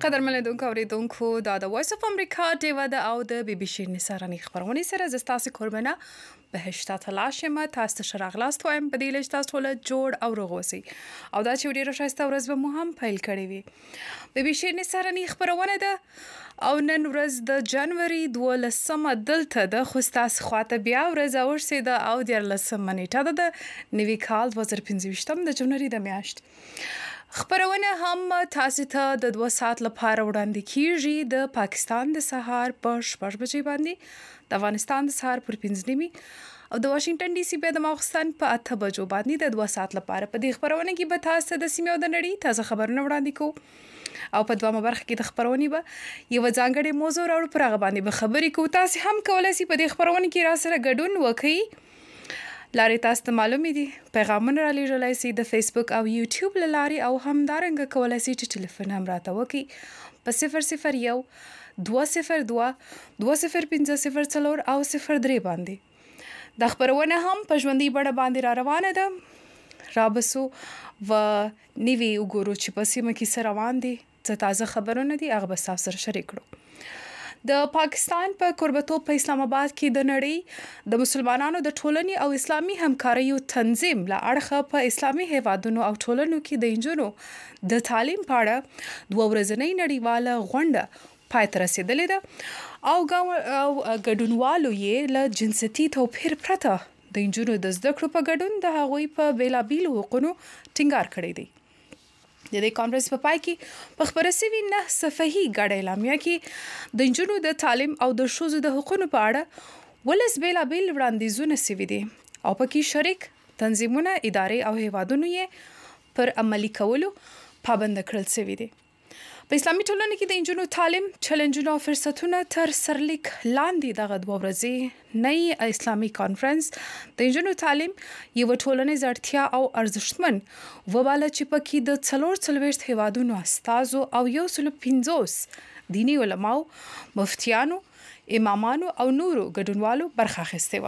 قدرمن لیدونکو اوریدونکو دا د وایس اف امریکا ډیوه د او د بي بي سي نثاراني خبرونه سره زستاسو قربانه بهشته تلاشمه تاسو شراغلاست وایم په دې لښت تاسو له جوړ او روغوسی او دا چې ډیره شایسته ورځ به مو هم پیل کړی وي بي بي سي نثاراني خبرونه ده او نن ورځ د جنوري 12 دلته د خوستاس خواته بیا ورځ اورسیده او د 14 نیټه د نوي کال 2025 د جنوري د میاشت خبرونه هم تاسو ته د 2 ساعت لپاره وړاندې کیږي د پاکستان د سهار په 6 بجې باندې د افغانستان د سهار پر 5 نیمه او د واشنگټن ډي سي په د ماخستان په 8 بجو باندې د 2 ساعت لپاره په دې خبرونه کې به تاسو د سیمې او د نړۍ تازه خبرونه وړاندې کوو او په دوامه برخه کې د خبرونه به یو ځانګړي موضوع راوړو پر هغه باندې به خبرې کوو تاسو هم کولای شئ په دې خبرونه کې را سره ګډون وکړئ لارې تاسو ته معلومې دي پیغامونه را لېږلای شئ د فیسبوک او یوټیوب له لارې او همدارنګه کولای شئ چې ټلیفون هم راته وکړئ په 001 202 2050 او 03 باندې د خبرونه هم په ژوندۍ بڼه باندې را روانه ده رابسو و نیوی وګورو چې په سیمه کې سره روان دي څه تازه خبرونه دي هغه به تاسو سره شریک کړو د پاکستان په قربتوب په اسلام آباد کې د نړۍ د مسلمانانو د ټولنې او اسلامي همکاریو تنظیم له اړخه په اسلامي هیوادونو او ټولنو کې د انجونو د تعلیم په اړه دوه ورځنۍ نړیواله غونډه پای ته رسیدلې ده او ګډونوالو یې له جنسيتي توپیر پرته د انجونو د زده کړو په ګډون د هغوی په بیلابیلو حقوقو ټینګار کړی دی د دې کانفرنس په پای کې په خبره سوي 9 صفحي ګډه اعلامیه کې د انجونو د تعلیم او د ښځو د حقوقو په اړه ولس بیلابیل وړاندیزونه سوي دي او پکې شریک تنظیمونه ادارې او هیوادونو یې پر عملي کولو پابند کړل سوي دي په اسلامي ټولنه کې د انجونو تعلیم چیلنجونه او فرصتونه تر سرلیک لاندې دغه 2 ورځې نئی اسلامي کانفرنس د انجونو تعلیم یو ټولنیز اړتیا او ارزښتمن وباله چې پکې د 44 هیوادونو استازو او 150 دینی علماو مفتیانو امامانو او نورو ګډونوالو برخه اخیستې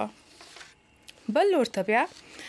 و بل لورته بیا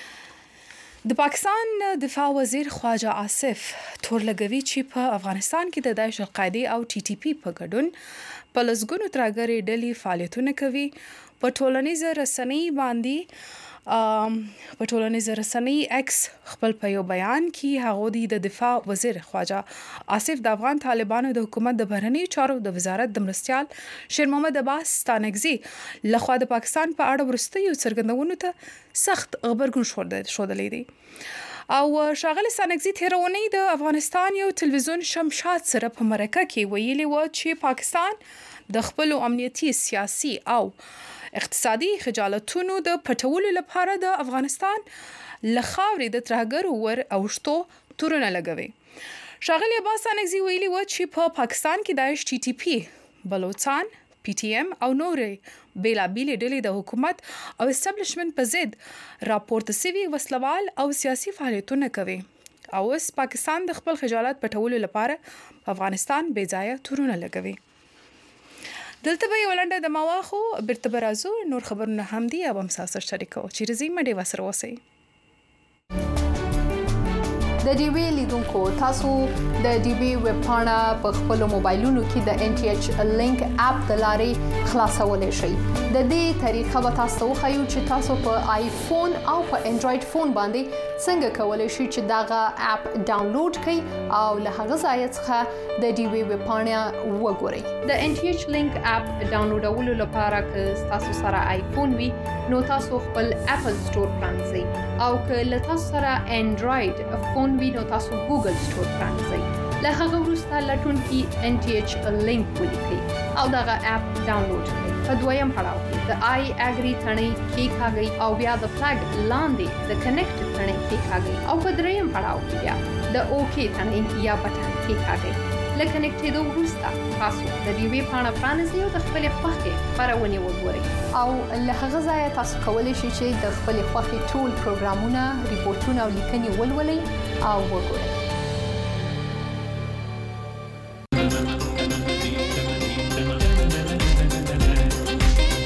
د پاکستان دفاع وزیر خواجه آصف تورلګوي چې په افغانستان کې د داعش القاعده او ټي ټي پی په ګډون په لسګونو ترګري ډلې فعالیتونه کوي په ټولنیزه رسنۍ باندې په ټولنیزه رسنۍ ایکس خپل په یو بیان کې هغه د دفاع وزیر خواجه آصف د افغان طالبانو د حکومت د بهرنی چارو د وزارت د مرستيال شیر محمد عباس ستانګزي لخوا د پاکستان په اړه ورستیو څرګندونو ته سخت خبرګون شودلې دي او شاغل ستانګزي تیرونی د افغانستان یو تلویزیون شمشاد سره په مرکه کې ویلي و چې پاکستان د خپل امنیتي سیاسي او اقتصادي خجالتونو د پټولو لپاره د افغانستان لخاوري د ترهګرو ور اوشتو تورونه لګوي شاغل عباس ستانګزي ویلي و چې په پاکستان کې داعش ټي ټي پی بلوچستان پی ټی ایم او نورې بیلابیل ډلې د حکومت او استابلیشمنت په ضد راپورته سوي وسلوال او سیاسي فعالیتونه کوي او اوس پاکستان د خپل خجالت پټولو لپاره په افغانستان بې ځایه تورونه لګوي دلته به یو لنډه د مواخو بیرته برازو نور خبرونه هم دي او هم ساسر شریکو چې رزي مډي وسره وسی د ډي وی لیدونکو تاسو د ډي وی ویب پاڼه په خپل موبایلونو کې د ان ټي ایچ لینک اپ د لارې خلاصولای شئ د دې طریقه به تاسو خو چې تاسو په آیفون او په انډراید فون باندې څنګه کولای شئ چې دغه اپ ډاونلوډ کړئ او له هغه ځای څخه د ډي وی ویب پاڼه وګورئ د ان ټي ایچ لینک اپ ډاونلوډولو لپاره که تاسو سره آیفون وي نو تاسو خپل اپل سٹور پرانځئ او که له تاسو سره انډراید فون وي نو تاسو ګوګل سٹور پرانځئ له هغه وروسته لټونکي ان ټي ایچ لینک ولیکئ او دغه اپ ډاونلوډ کړئ په دویم پړاو کې د آی اګری ثنې کېکاږئ او بیا د فلګ لاندې د کنیکټ ثنې کېکاږئ او په دریم پړاو کې بیا د اوکی ثنې یا بټن کېکاږئ لکه کنیکټېدو وروسته تاسو د ډي وی پاڼه پرانیزئ او د خپلې خوښې خپرونې وګورئ او له هغه ځایه تاسو کولی شئ چې د خپلې خوښې ټول پروګرامونه ریپورتونه او لیکنې ولولئ او وګورئ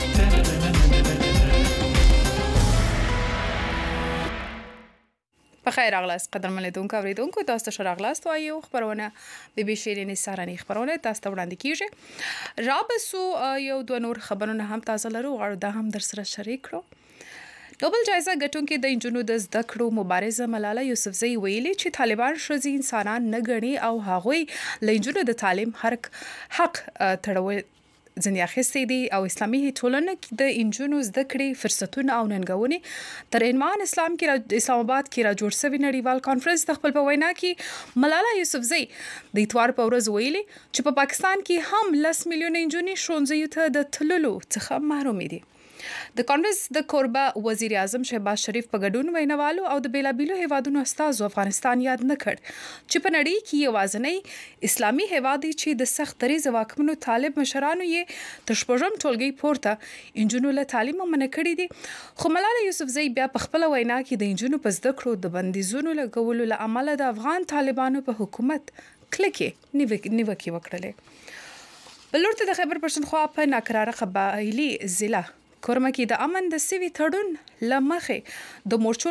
په بخیر راغلاست قدرمن لیدونکو اوریدونکو تاسو ته راغلاست وایو خبرونه بي بي شيرين سارني خبرونه تاسو ته وړاندې کیږي رابسو یو دوه نور خبرونه هم تازه لرو او دا هم در سره شریک کړو نوبل جایزه ګټونکې د انجونو د زده کړو مبارزه ملاله یوسفزۍ ویلي چې طالبان ښځې انسانان نه ګڼي او هغوی له انجونو د تعلیم حق تړول ځنې اخیستي دي او اسلامي ټولنه کې د انجونو زده کړې فرصتونه او ننګونې تر عنوان اسلام آباد کې را جوړ شوی نړیوال کانفرنس د خپل په وینا کې ملاله یوسفزۍ د اتوار په ورځ ویلي چې په پاکستان کې هم 10 میلیون انجونې ښوونځیو ته د تللو څخه محروم دي د کانګرس د کوربه وزیر اعظم شهباز شریف په ګډون ویناوالو او د بیلابیلو هیوادونو استازو افغانستان یاد نه کړ چې په نړۍ کې یوازینی اسلامي هیواد دی چې د سخت دریځ واکمنو طالب مشرانو یې تر شپږم ټولګي پورته انجونو له تعلیم منع کړی دي خو ملاله یوسفزۍ بیا په خپل وینا کې د انجونو په زده کړو د بندیزونو لګولو له امله د افغان طالبانو په حکومت کلکې نیوکې وکړلې بلورته د خیبر پښتونخوا په ناکراره قبایلی ضلع کورمه کې د امن د سوي تړون لمخې د مورچو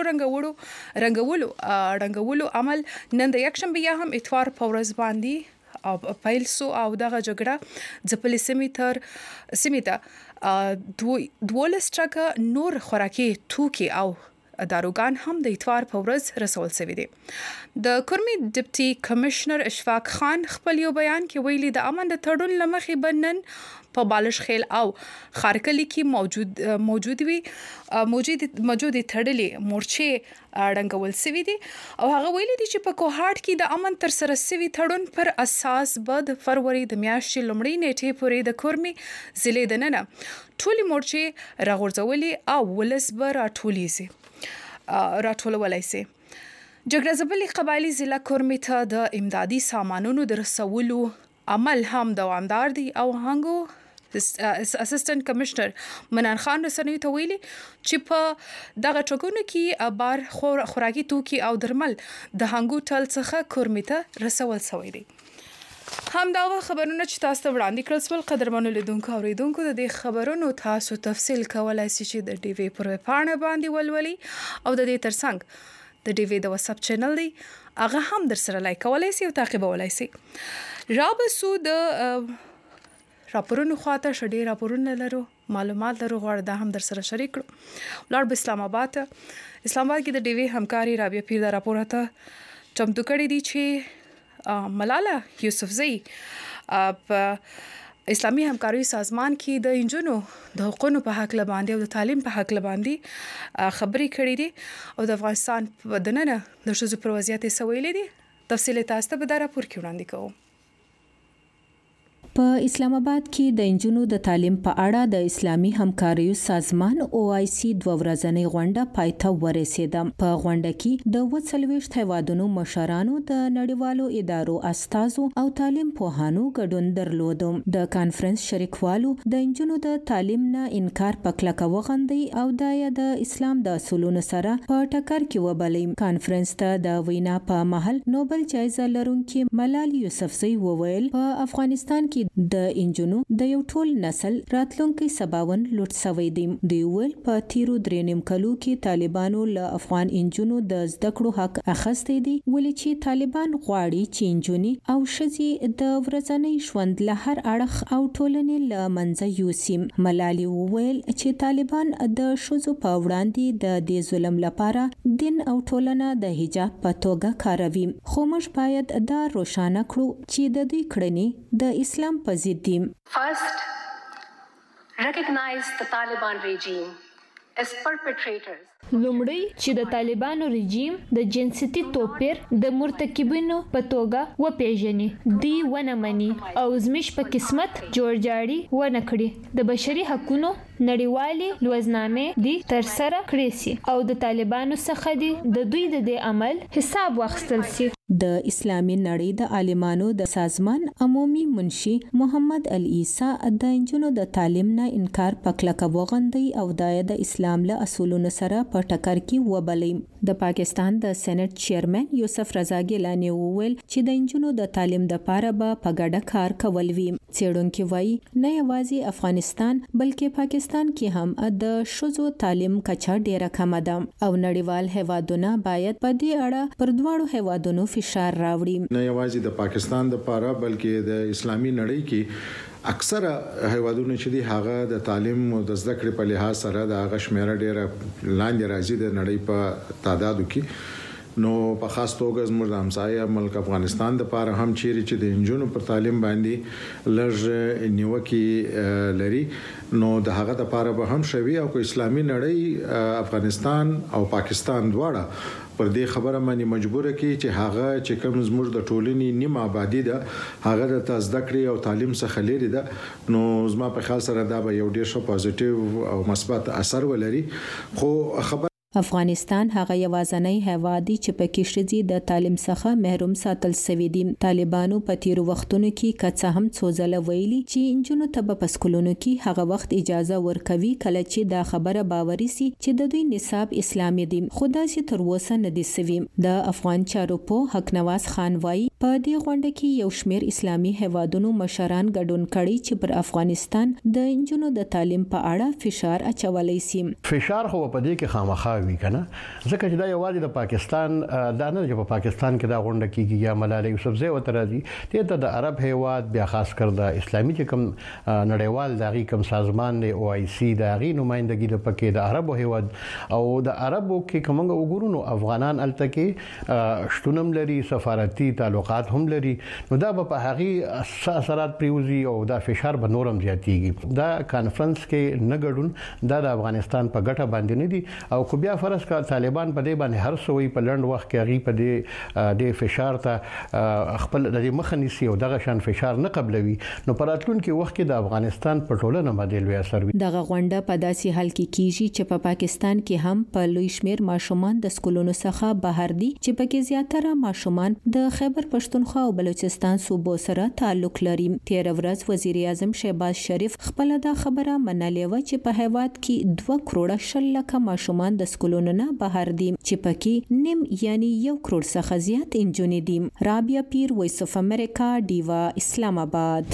رنګولو عمل نن د یکشنبه یا هم اتوار په ورځ باندې او پیل سو او دغه جګړه ځپلې سیمې ته 12 ټرکه نور خوراکي توکي او داروګان هم د اتوار په ورځ رسول شوی دي د کورمي ډیپټي کمشنر اشفاق خان خپل یو بیان کې ویلي د امن د تړون لمخې بنن په بالش خیل او خارکلی کې موجود تړلې مورچې رنګول سوي دي او هغه ویلي دي چې په کوهاټ کې د امن تر سره سوي تړون پر اساس به د فروری د میاشتې لومړۍ نیټې پورې د کورمي ضلع دننه ټولې مورچې راغورځولې او ولس به راټولولای شي جګړه ځپلې قبایلی ضلع کورمي ته د امدادي سامانونو د رسولو عمل هم دوامدار دی او هنګو اسسټنټ کمشنر منان خان رسنیو ته ویلي چې په دغه ټکونو کې بار خوراکي توکي او درمل د هنګو ټل څخه کورمي ته رسول شوی دی هم دا خبرونه چې تاسو ته وړاندې کړل سول قدرمنو لیدونکو اوریدونکو د دې خبرونو تاسو تفصیل کولای شئ چې د ډي وی پر پاڼه باندې ولولي او د دې ترڅنګ د ډي وی د واتس اپ چینل دی هغه هم در سره لایک کولای شئ او تعقیبولای شئ رابسو د راپورونو خواته شډي راپورونه لرو معلومات لرو غواړم دا هم در سره شریک کړم لړ اسلام آباد کې د ډي وی همکاري رابعه پیر دا راپور ته چمتو کړی دی چې ملاله یوسفزۍ په اسلامي همکاري سازمان کې د انجونو د حقوقو په حق لباندې او د تعلیم په حق لباندې خبرې کړې دي او د افغانستان په دننه د ښځو پر وضعیت سویلې دي تفصیل تاسو ته به دا راپور کې وړاندې کوم په اسلام آباد کې د انجونو د تعلیم په اړه د اسلامي همکاریو سازمان OIC 2 ورځنۍ غونډه پایته ورسېده په غونډه کې د 40 هیوادونو مشرانو د نړیوالو ادارو استازو او تعلیم پوهانو ګډون درلود د کانفرنس شریکوالو د انجونو د تعلیم نه انکار پکلکه وغندي او د اسلام د اصولونو سره په ټکر کې وبلې کانفرنس ته د وینا په محل نوبل جایزه لرونکي ملاله یوسفزۍ وویل په افغانستان کې د انجونو د یو ټول نسل راتلونکي سباون لوټ شوی دی دوی ول په تیرو 3 کلو کې طالبانو له افغان انجونو د زده کړو حق اخیستی دي ولې چې طالبان غواړي چې انجونی او ښځې د ورځنی ژوند له هر اړخ او ټولنې له منځه یوسي ملالي وویل چې طالبان د ښځو په وړاندې د دې ظلم لپاره دین او ټولنه د حجاب په توګه کاروي خو موږ باید دا روښانه کړو چې د دې کړنې د اسلام First, recognize the Taliban regime as perpetrators. لومړی چې د طالبانو رژیم د جنسیتي توپیر د مرتکبینو په توګه وپیژني دی ونه مني او زموږ په قسمت جوړجاړي ونه کړي د بشري حقوقو نړیوالې لوزنامې دی تر سره کړې سي او د طالبانو څخه دی د دوی د عمل حساب واخیستل سي د اسلامي نړۍ د عالمانو د سازمان عمومي منشي محمد العیسی د انجونو د تعلیم نه انکار پکلک وغندي او د اسلام له اصولونو سره په ټکر کې وبلې د پاکستان د سېنات چیرمن یوسف رضا ګیلانی وویل چې د انجونو د تعلیم د لپاره به په ګډه کار کول وي. څېړونکو وایي نه یوازې افغانستان بلکې پاکستان کې هم د ښځو تعلیم کچه ډیره کم ده او نړیوال هیوادونه باید په دې اړه پر دواړو هیوادونو فشار راوړي. نه یوازې د پاکستان لپاره بلکې د اسلامي نړۍ کې اکثره هیوادونه چې دي هغه د تعلیم او د زده کړې په لحاظ سره د هغه شمیره ډیره لاندې راځي د نړۍ په تعدادو کې. نو په خاص توګه زموږ د همسایه ملک افغانستان د لپاره هم چیرې چې د انجونو پر تعلیم باندې لږ نیوکه لري نو د هغه د لپاره به هم شوي او اسلامي نړۍ افغانستان او پاکستان دواړه پر دې خبره باندې مجبوره کی چې هغه چې کوم زموږ د ټولنې نیمه آبادی ده هغه د زده کړې او تعلیم څخه لري ده نو زما په خیال سره دا به یو ډیر ښه پوزټیو او مثبت اثر ولري. خو خبر افغانستان هغه یوازنی هیواد دی چې پکې ښځې د تعلیم څخه محروم ساتل شوی دي. طالبانو په تیرو وختونو کې کڅه هم څوزله ویلي چې انجونو ته په سکولونو کې هغه وخت اجازه ورکوي کله چې دا خبره باوري سي چې د دوی نصاب اسلامي دي. خدا سي تر اوسه نه دي سوي. د افغان چارو په حق نواز خان وایي په دې غونډه کې یو شمېر اسلامي هیوادونو مشران ګډون کړي چې پر افغانستان د انجونو د تعلیم په اړه فشار اچولای سي. فشار خو په دې کې خامخا وی کنه ځکه چې دا یوازې د پاکستان دا نه چې په پاکستان کې دا غونډه کیږي یا ملاله یوسفزۍ وته راځي ته د عرب هیواد بیا خاص کر د اسلامي چې کوم نړیوال دغه کوم سازمان دی او آی سی د غي نمائندګي د پکې د عربو هیواد او د عربو کې کومه وګورونو افغانان الته کې شتونم لري سفارتي تعلقات هم لري نو دا په هغه اثرات پریوزي او دا فشار به نورم زیاتیږي. دا کانفرنس کې نه ګډون دا د افغانستان په ګټه باندې نه دي او کو بیا فرض کا طالبان په دې باندې هر څوی په لند وخت کې غي په دې د فشار ته خپل د مخنیسي او دغه شان فشار نه قبلوي نو پراتلونکو وخت کې د افغانستان په ټولنه باندې لوی اثر وي. دغه غونډه په داسې حال کې کیږي چې په پاکستان کې هم په لوی شمیر ماشومان د سکولونو څخه بهر دي چې پکې زیاتره ماشومان د خیبر پښتونخوا او بلوچستان صوبو سره تعلق لري. تیر ورځ وزیر اعظم شهباز شریف خپل دا خبره منلې و چې په هیواد کې 2 کروڑ شل لک ماشومان د سکولونو نه بهر دي چې پکې نیم یعنی 1 کروڑ څخه زیات انجونې دي. رابعه پیر وایس اف امریکا دیوا اسلام آباد.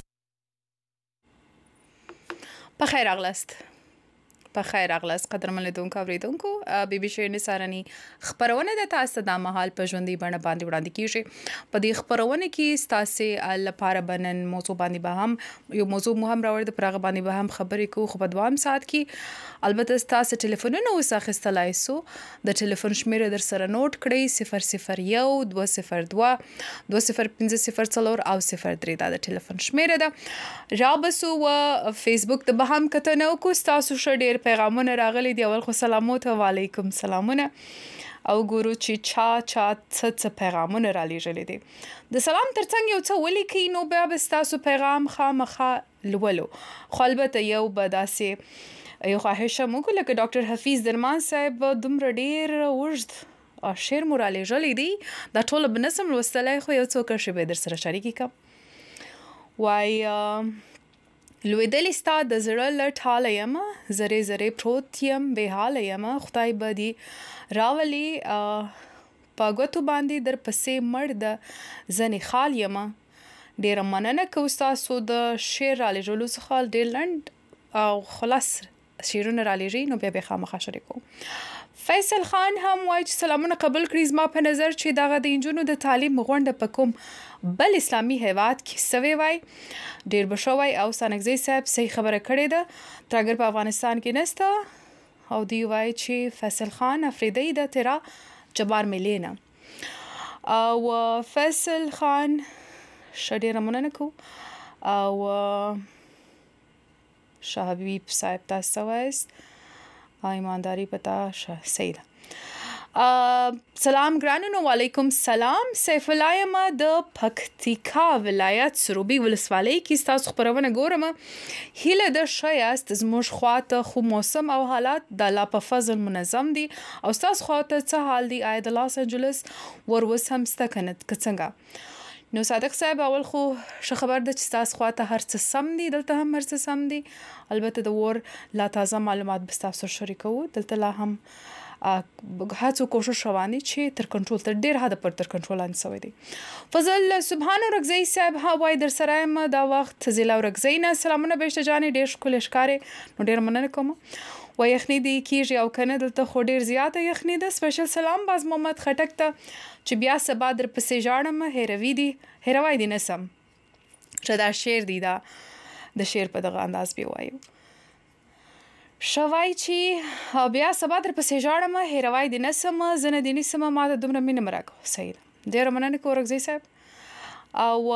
په خیر اغلاس قدرمن لیدونکو اوریدونکو بي بي سي نصارني خبرونه د تاسو د مهال په ژوندۍ بڼه باندې وړاندې کیږي. په دې خبرونه کې تاسو لپاره بنن موضوع باندې به هم یو موضوع مهم راوړل د پرغه باندې به هم خبرې کوو. خو په دوام سات کې البته تاسو ټلیفونونه وساخستلای سو د ټلیفون شمیره در سره نوٹ کړئ 001 202 2050 او 03 دا د ټلیفون شمیره ده. رابسو و فیسبوک د به هم کته نو کو تاسو شډیر پیغامونه راغلي دی. اول خو سلامات و علیکم سلامونه او ګورو چې چا څه پیغامونه را لېږلي دي. د سلام ترڅنګ یو څه ولیکي نو بیا به تاسو پیغام خامخا لولو. خو البته یو به داسې یو خواهشه موږ لکه ډاکټر حفیظ درمان صاحب دومره ډیر وژد شعر مو را لېږلی دی دا ټوله به نسم لوستلی خو یو څو کرښې به در سره شریکې کړم. وایي لویدلې ستا د زړه له ټاله یمه زرې زرې پروت یم بې حاله یمه خدای به دې راولي په ګوتو باندې در پسې مړ د ځنې خال یمه. ډېره مننه کوو ستاسو د شعر رالېږلو څخه ډېر لنډ او خلاص شعرونه رالېږي نو بیا به خامخا شریکو. فیصل خان هم وایي چې سلامونه قبول کړئ. زما په نظر چې دغه د انجونو د تعلیم غونډه په کوم بل اسلامي هیواد کې سوي وای ډیر بشوي او سانګزي صاحب صحیح خبره کړې ده ترګر په افغانستان کې نسته او دی وای چې فیصل خان افریدی د تیرا جبار ملینا او فیصل خان شډیر مننه کو او شاه حبیب صاحب تاسو وایست ایمانداری پتا صحیح ده. سلام ګرانو وعلیکم سلام سیف الله یم د پکتیکا ولایت سروبي ولسوالۍ کې تاسو خبرونه ګورم هله د شایست زموږ خواته خو موسم او حالات د لا په فضل منظم دي او تاسو خواته څه حال دي آی د لاس انجلس وروس هم ستکنت کڅنګا نو صادق صاحب اول خو خبر د چې تاسو خواته هر څه سم دي دلته هم هر څه سم دي البته د ور لا تازه معلومات به تاسو شریکو دلته لا هم هڅو کوشش رواني چې تر کنټرول تر ډیر حد پر تر کنټرول ان سوي دي فضل سبحان رغزي صاحب هواي در سره ما دا وخت زیلا رغزي نه سلامونه بهشته جانې ډیر شکل ښکارې نو ډیر مننه کوم و یخني دي کیږي او کنه دلته خو ډیر زیاته یخني ده سپیشل سلام باز محمد خټک ته چې بیا سبا در پسې ژاړم هروي دي نسم چې دا شعر دی دا د شعر په دغه انداز به وایو شوای چې بیا سبا در پسې ژاړم هروي دي نسم زنه دي نسم ما د دومره مين مرګ سید ډیر مننه کورګزي صاحب او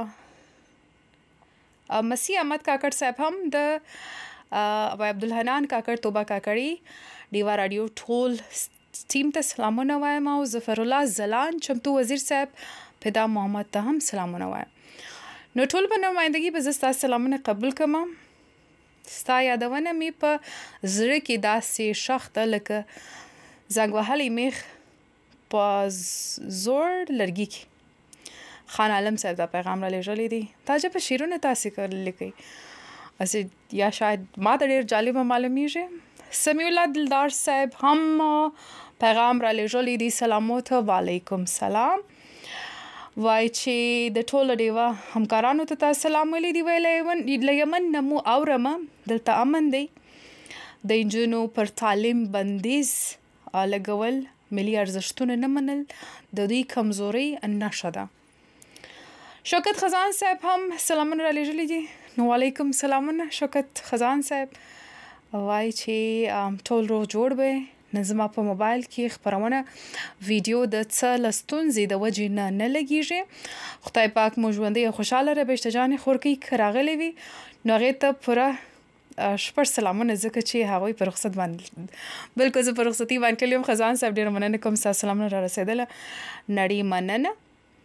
مسیح احمد کاکړ صاحب هم د ابو عبدالحنان کاکړ توبه کاکړي دیوا رادیو ټول ټیم ته سلامونه وایم او ظفر الله زلان چمتو وزیر صاحب پیدا محمد ته هم سلامونه وایم نو ټول په نمائندګي به زستا سلامونه قبول کما ستا یادونه می په زړه کې داسې شخته لکه زنګ وهلې میخ په زور لرګي کې خان عالم صاحب دا پیغام را لېږلی دی تاجه په شیرونه تاسې کړل کی اسې یا شاید ما ته ډېر جالب معلومیږي سمیع الله دلدار صاحب هم پیغام را لېږلی دی سلامات وعلیکم سلام وای چې د ټولو دیوا همکارانو ته سلام ویلي دی ویلې یمن نمو اورم دلته امن دی د انجونو پر تعلیم بندیز لګول ملي ارزښتونه نه منل د دوی کمزوري نشه ده شوکت خزان صاحب هم سلامونه را لېږلي دي نو وعلیکم سلامونه شوکت خزان صاحب وای چې ټول روغ جوړ به نظم په موبایل کې خبرونه ویډیو د څه لستونزې د وجې نه لګیږي خدای پاک مو ژوندې خوشاله رې بهشته جان خورکی کراغلې وي نو هغه ته پورا شپږ سلامونه ځکه چې هغه په رخصت باندې بلکې زه په رخصتي باندې کلم خزان صاحب ډیر مننه کوم سلامونه را رسیدله نړۍ مننه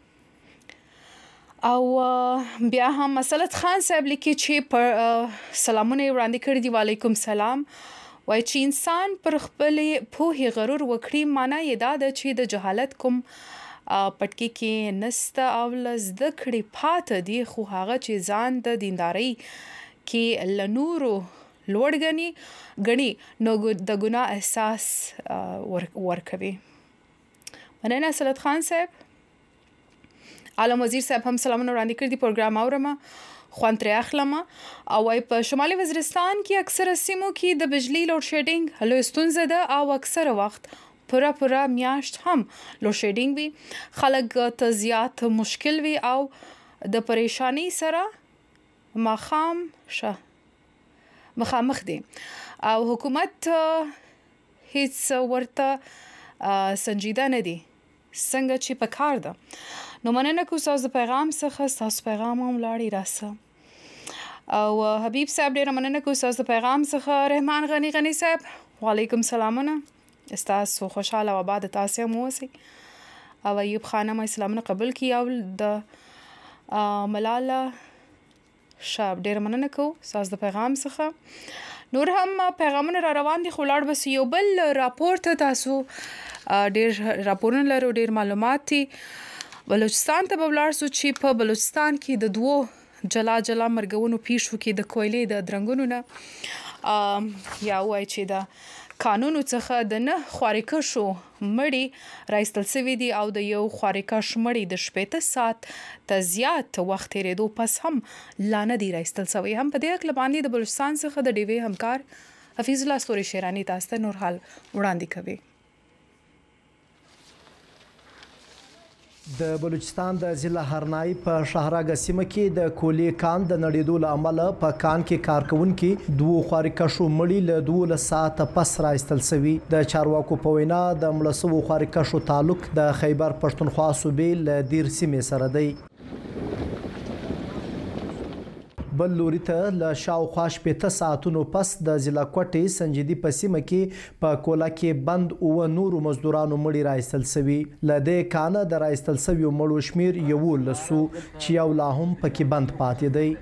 او بیا هم مسلط خان صاحب لیکي چې پر سلامونه وړاندې کړی دی وعلیکم سلام وای چې انسان پر خپل پوهې غرور وکړي معنی یې دا ده چې د جهالت کوم پټکی کې نست او لزد کړي پات دي خو هغه چې ځان د دینداري کې لنورو لوړ غني نو د ګناه احساس ورکوي مننه سلط خان صاحب عالم وزیر صاحب هم سلامونه وړاندې کړی دی پروګرام اورم خوان تر اخلم او په شمالي وزیرستان کې اکثره سیمو کې د بجلی لوډ شیډینګ هلو ستونزه ده او اکثره وخت پورا میاشت هم لوډ شیډینګ وي خلک ته زیات مشکل وي او د پریشانی سره مخامخ دي او حکومت هیڅ ورته سنجیده نه دي څنګه چې په کار ده نو مننه کوم تاسو پیغام څخه تاسو پیغام هم لاړی راسه او حبیب صاحب ډیر مننه کوم تاسو پیغام څخه رحمان غنی صاحب وعلیکم سلامونه تاسو خوشاله او آباد تاسو مو سي او ایوب خانم اسلامونه قبول کی او د ملاله شاب ډیر مننه کوم تاسو پیغام څخه نور هم پیغامونه را روان دي خو لاړ بس یو بل راپورټ تاسو ډیر راپورونه لرو ډیر معلومات دي بلوچستان ته بلار سو چې په بلوچستان کې د دوو جلا مرګونو پیښو کې د کویلې د درنګونو نه یا وای چې د قانونو څخه د نه خواریکشو مړی راستل سوي دي او د یو خواریکش مړی د 15 ساعت ته زیات وخت تیرېدو پس هم لانه دی راستل سوي هم په دې اړه باندې د بلوچستان څخه د ډیوی همکار حفیظ الله ستوري شیرانی تاسو ته نور حال وړاندې کوي د بلوچستان د ضلع هرنای په شهراګ سیمه کې د کولی کان د نړیدو لامل په کان کې کارکونکو دوه خارکشو مړی له 12 ساعت پس راستل سوي د چارواکو په وینا د ملسو خارکشو تعلق د خیبر پښتونخوا صوبې له دیر سیمې سره دی بل لوري ته له شاوخوا 8 ساعتونو پس د ضلع کوټې سنجیدي په سیمه کې په کولا کې بند او نورو مزدورانو مړي راایستل سوي. لده کانه د راایستل سوي مړو شمیر یو لسو چې یو لا هم پکې بند پاتې دی.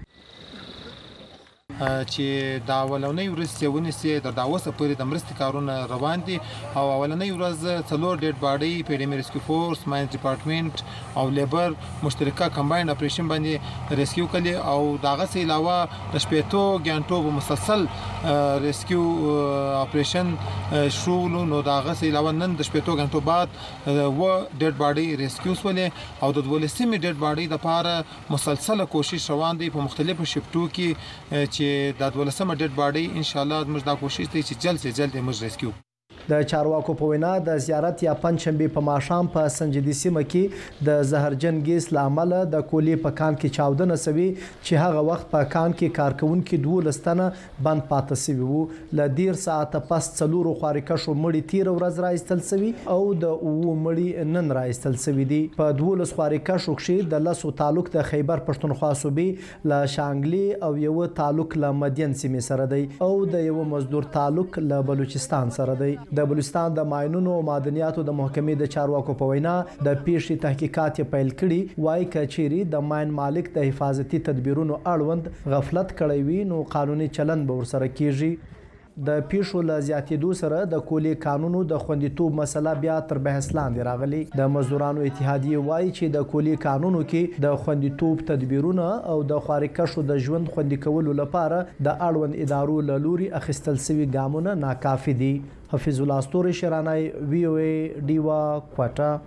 چې دا اولنۍ ورځ چې ونیسي د داوسه پورې د مرستې کارونه روان دي او اولنۍ ورځ 4 ډیډ باډي پیډیمي ریسکیو فورس ماین ډپارټمنټ او لیبر مشترکه کمباین اپریشن باندې ریسکیو کړي او داغه سه علاوه د شپېتو غنټو په مسلسل ریسکیو اپریشن شروع نو داغه سه علاوه نن د شپېتو غنټو بعد و ډیډ باډي ریسکیو سولې او د 12 ډیډ باډي د لپاره مسلسل کوشش روان دي په مختلفو شفټو کې چې د 12 ډیډ باډي ان شاء الله موږ دا کوشش کوي چې جلد سے جلد موږ ریسکیو. د چارواکو په وینا د زیارت یا پنځشنبه په ماښام په سنجیدي سیمه کې د زهرجن ګیس لامل د کولې په کان کې چاودنه سوي چې هغه وخت په کان کې کارکونکو 12 تنه بند پاتې سوي وو. ل ډیر ساعت پس څلورو خارکه شو مړي تیر ورځ راایستل سوي او د او مړي نن راایستل سوي دي. په 12 خارکه شو کې د لاسو تعلق د خیبر پښتونخوا صوبې ل شانګلي او یو تعلق ل مدین سیمه سره دی او د یو مزدور تعلق ل بلوچستان سره دی. د بلوچستان د ماینونو او معدنیاتو د محکمې د چارواکو په وینا د پیښې تحقیقات پیل کړي وای کچيري د ماین مالک د حفاظتي تدبیرونو اړوند غفلت کړی وي نو قانوني چلند به ورسره کیږي. د پیښو له زیاتېدو سره د کولې قانونو د خوندیتوب مسله بیا تر بحث لاندې راغلي. د مزدورانو اتحادیه وایي چې د کولې قانونو کې د خوندیتوب تدبیرونه او د خارکشو د ژوند خوندي کولو لپاره د اړوند ادارو له لوري اخیستل شوي ګامونه ناکافي دي. حفیظ الله استوري شرانای وی او ای ډیوا کوټا.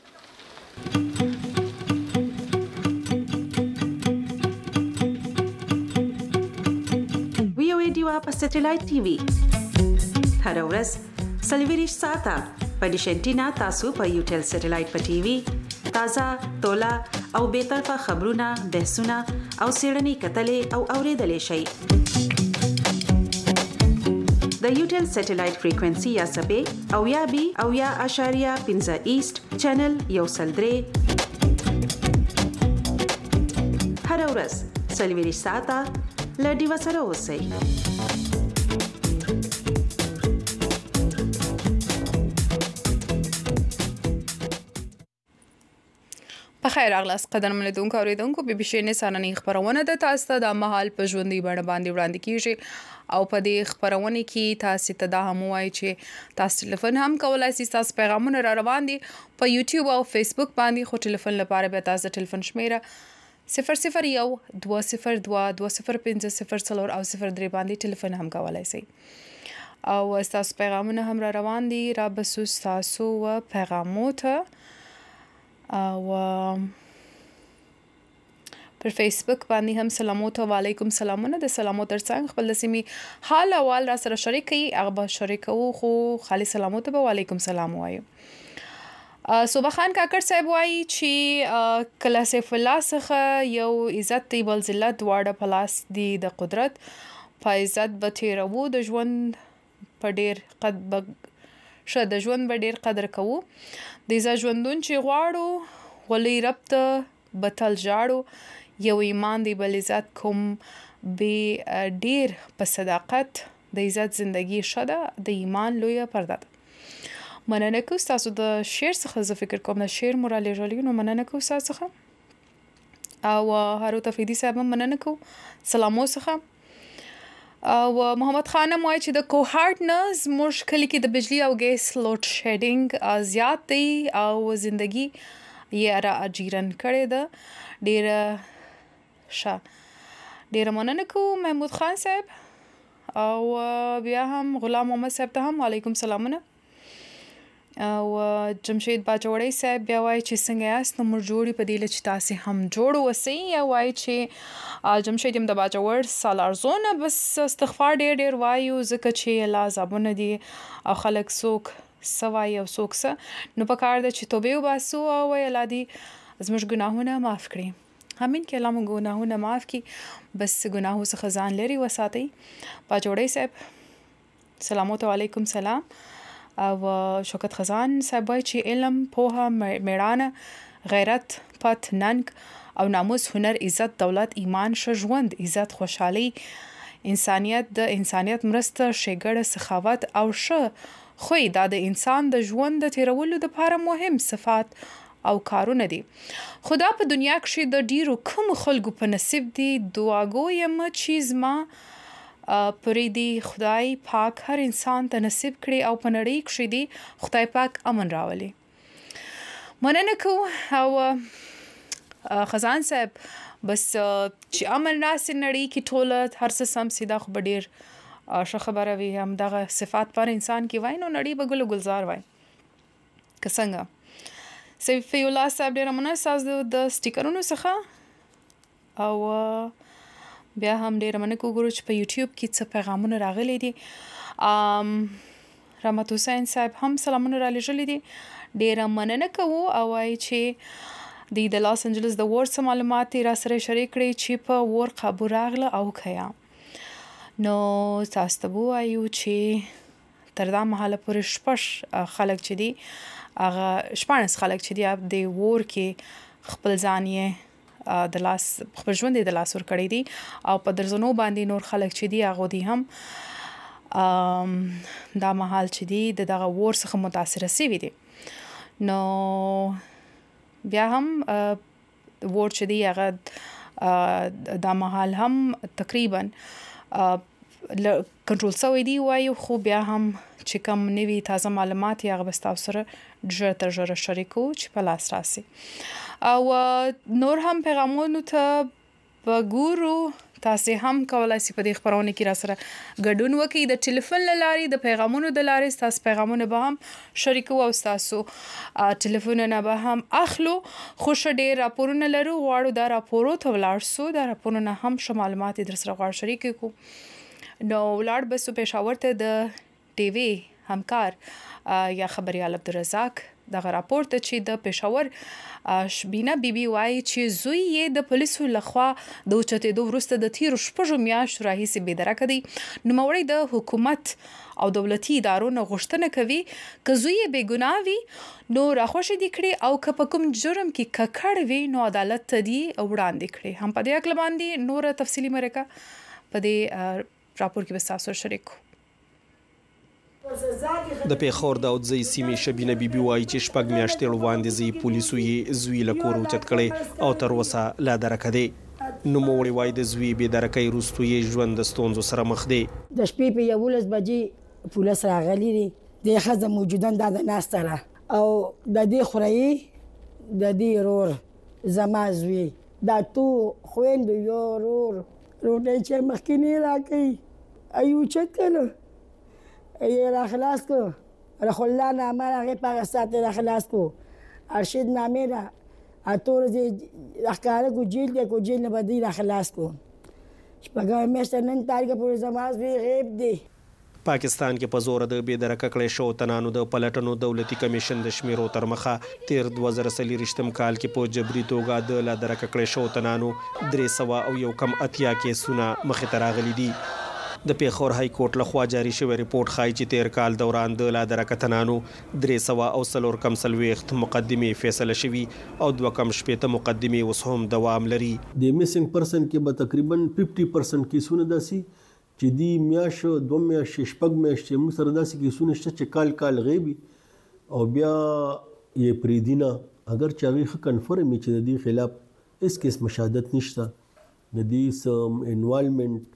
په سټلایټ ټي وي هر ورځ سلویریش ساته په ډیشنټینا تاسو په یوټل سټلایټ په ټي وي تازه تولا او به طرفه خبرونه بحثونه او سیړنی کتلې او اوریدلې شي. د یوټل سټلایټ فریکوئنسي یا سبې او یا بي او یا اشاریه 15 ایست چینل یو سلدري هر ورځ سلویریش ساته لډي وسره اوسئ. خیر اغلاس قدرمن لیدونکو اوریدونکو بي بي سي نسانني خبرونه د تاسو د مهال په ژوندۍ باندې وړاندې کیږي او په دې خبرونه کې تاسو ته دا هم وایي چې تاسو ټلیفون هم کولای شئ تاسو پیغامونه را روان دي په یوټیوب او فیسبوک باندې خو ټلیفون لپاره به تاسو ټلیفون شمیره 001 202 205 او 03 باندې ټلیفون هم کولای شئ او تاسو پیغامونه هم را روان دي را بسوس تاسو و پیغاموته او پر فیسبوک باندې هم سلامات و علیکم سلامونه د سلامات ترڅنګ خپل سیمي حال احوال را سره شریکي هغه شریکو خو خالي سلامات و علیکم سلام وایو. صبح خان کاکر صاحب وایي چې کله سیف الله څخه یو عزت دی بل ذلت واړه پلاس دی د قدرت په عزت به تیرو د ژوند په ډیر شه د ژوند به ډیر قدر کوو د ژوندون چې غواړو ولې رب ته بتل جاړو یو ایمان دی بل عزت کوم به ډیر په صداقت د عزت زندگی شده د ایمان لویه پرده. مننه کوم تاسو د شعر څخه زه فکر کوم د شعر مورالي جوړیږي نو مننه کوم تاسو څخه او هارو تفیدی صاحب مننه کوم سلامو څخه او محمد خانم وایي چې د کوهارت نه زموږ کلی کې د بجلی او ګیس لوډ شیډینګ زیات دی او زندگی یې را اجیرن کړې ده ډیره مننه کوم محمود خان صاحب او بیا هم غلام محمد صاحب ته هم علیکم سلامونه او جمشید باجوړی صاحب بیا وایي چې څنګه یاست نو موږ جوړی په دې لچ تاسو هم جوړ وسی یا وایي چې جمشید د باجوړ سالارزونه بس استغفار ډیر وایو ځکه چې الله زابونه دي او خلک څوک سوای او څوک څه نو په کار د چې توبه وباسو او الله دې زموږ ګناهونه معاف کړي همین کې الله موږ ګناهونه معاف کړي بس ګناهو څخه ځان لري وساتي. باجوړی صاحب سلامات علیکم سلام او شوکت خزان صاحب وایي چې علم پوهه میړانه غیرت پت ننګ او ناموس هنر عزت دولت ایمان ژوند عزت خوشحالي انسانیت د انسانیت مرسته شګړه سخاوت او خوې دا د انسان د ژوند د تیرولو لپاره مهم صفات او کارونه دي. خدا په دنیا کې د ډیرو کوم خلکو په نصیب دي دعاګو یم چیز ما پرې دی خدای پاک هر انسان ته نصیب کړي او په نړۍ کې دی خدای پاک امن راولي. مننه کوم او خزان صاحب بس چې امن ناس نړۍ کې ټوله هر څه سم سیده خو ډیر ښه خبره وي هم دغه صفات پر انسان کې وای نو نړۍ به ګل گلزار وای که څنګه سیفی الله صاحب ډیر مننه تاسو د سټیکرونو څخه او بیا هم ډیر مننه کوم چې په یوټیوب کې څه پیغامونه راغلي دي. رحمت حسین صاحب هم سلامونه را لېږلي دي ډیر مننه کوو او وای چې د لاس انجلس د وور سم معلومات را سره شریک کړي چې په وور قابو راغله او خیا نو تاسو ته وایو چې تر دا مهاله پورې شپږ خلک چې دي هغه شپږ خلک چې دي د وور کې خپل ځان یې د لاس خپل ژوند د لاس ور کړی دي او په درزنو باندې نور خلک چې دي هغه دي هم دا مهال چې دي دغه وور څخه متاثر شوي دي. نو بیا هم وور چې دی هغه دا مهال هم تقریبا کنټرول شوی دی وایو خو بیا هم چې کوم نوی تازه معلومات یا غو تاسو سره ډېر تر ډېر شریکو چې په لاس راسي او نور هم پیغامونو ته وګورو تاسو هم کولای شئ په دې خبرونه کې را سره ګډون وکړئ د ټلیفون لاري د پیغامونو د لاري تاسو پیغامونه به هم شریکو او تاسو ټلیفونونه به هم اخلو خوش ډېر راپورونه لرو غواړو دا راپورو ته ولاړ سو دا راپورونه هم معلومات در سره غواړ شریک کو نو ولاړ بس پېښور ته د ټي وي همکار یا خبريال عبدالرزاق دغه راپور ته چې د پېښور شبینه بیبي وایي چې زوی یې د پولیسو لخوا د اوچتېدو وروسته د تیرو شپږو میاشتو راهیسې بېدرکه دی. نوموړی د حکومت او دولتي ادارو نه غوښتنه کوي که زوی یې بېګناه وي نو راخوشي دي کړي او که په کوم جرم کې ککړ وي نو عدالت ته دي وړاندې کړي. هم په دې اړه باندې نور تفصیلي مرکه په دې راپور کې به تاسو شریک د پیښور د اوځي سیمې شبینه بیبي وایي چې شپږ میاشتې وړاندې زی پولیسو یې زوی له کور اوچت کړي او تر اوسه لا درکه دی. نوموړی وایي د زوی بې درکې وروسته یې ژوند د ستونزو سره مخ دی. د شپې په 11 بجې پولیس راغلي دي د ښځه موجودن د ناسته را او د دې خوري د دې رور زما زوی دا تو خويند یو رور روټي چې مخکینی راکې ایو چتل ای را خلاص کو رخلا نامه هغه په ساعت را خلاص کو ارشد نامه را اتور دې احکار کو جیل نه بدی را خلاص کو شپږه میاشتې نن تاریخ پورې زماز وی غیب دی. پاکستان کې په زور د بې درکه کړې شو تنانو د پلټنو دولتي کمیشن د شمیرو تر مخه تیر 2023 کال کې په جبري توګه د لا درکه کړې شو تنانو 300 او یو کم اتیا کیسونه مخې ته راغلي دي. د پیښور های کورټ لخوا جاری شوی ریپورت ښایي چې تیر کال دوران د لا درکه تنانو 300 او سلور کم سلويخت مقدمه فیصله شوی او 2 کم شپېته مقدمه اوس هم دوام لري. د میسنګ پرسن کې به تقریبا 50% کیسونه داسي چې دی میاش 2 میاش شپږ میاش چې موږ سره داسي کیسونه شته چې کال غیبي او بیا یې پریدینا اگر چاغي کنفرم چې د دې خلاف اس کیس مشاهدت نشته د دې سم انوالمنت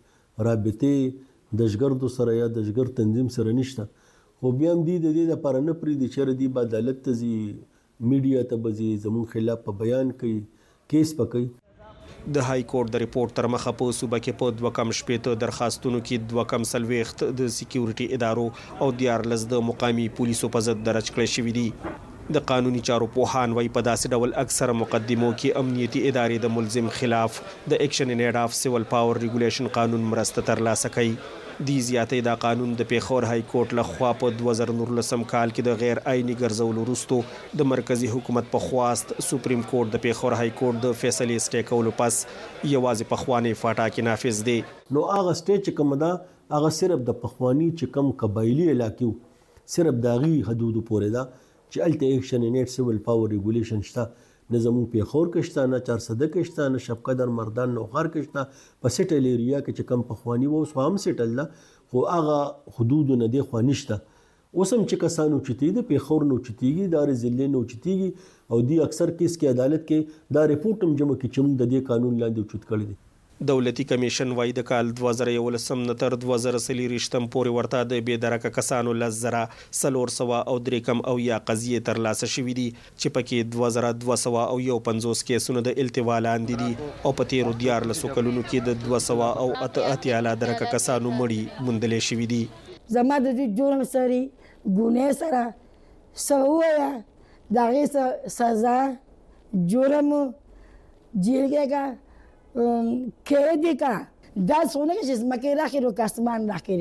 رابطه دشګردو سره یا دشګر تنظیم سره نشته خو بیا هم د دې لپاره نه پری د چر دی عدالت ته زی میډیا ته بزی زمون خلاف په بیان کوي کیس پکې. د های کورټ د ریپورت تر مخه په صوبه کې په 2 کم شپېته درخواستونو کې 2 کم سلويخت د سکیورټي ادارو او 14 د مقامی پولیسو په ضد درج کړي شوې دي. د قانوني چارو پوهان وایي په داسې ډول اکثره مقدمو کې امنیتي ادارې د ملزم خلاف د ایکشن ان ایډ اف سیول پاور ریګولیشن قانون مرسته ترلاسه کوي. دی زیاتې دا قانون د پیښور های کورټ لخوا په 2019 کال کې د غیر آئینی ګرځولو وروسته د مرکزی حکومت په خواست سپریم کورټ د پیښور های کورټ د فیصلې سټیکولو پس یوازې په خواني فاټا کې نافذ دی. نو هغه سټیج کوم دا هغه صرف د پخوانی چې کم قبایلی علاقې صرف داغي حدود پورې دا چې الټ ایکشن ان ایډ سیول پاور ریګولیشن شته نه زمون پیښور کې شته نه چارسده کې شته نه شب قدر مردان نوخار کې شته په سټل ایریا کې چې کم پخوانی وو اوس هم سټل ده خو هغه حدود نه دی خو نشته اوس هم چې کسانو چتي د پیښور نو چتيږي د ضلع نو چتيږي او دی اکثر کیس کې عدالت کې دا رپورټ هم جمع کې چې موږ د دې قانون لاندې اوچت کړی دی دولتي کمیشن وايي د کال 2011 نه تر 2023 پورې ورته د بېدرکه کسانو لزره 403 او یا قضیه تر لاسه شوې دي چې پکې 2250 کیسونه د التوا لاندې دي او په تیرو 14 کلونو کې د 288 درکه کسانو مړي موندلې شوې دي زما د دې جرم سره ګناه سره سویا دغه سزا جرم جیل کا قید کا دا سونه چې مکه راخي رو کاسمان راخي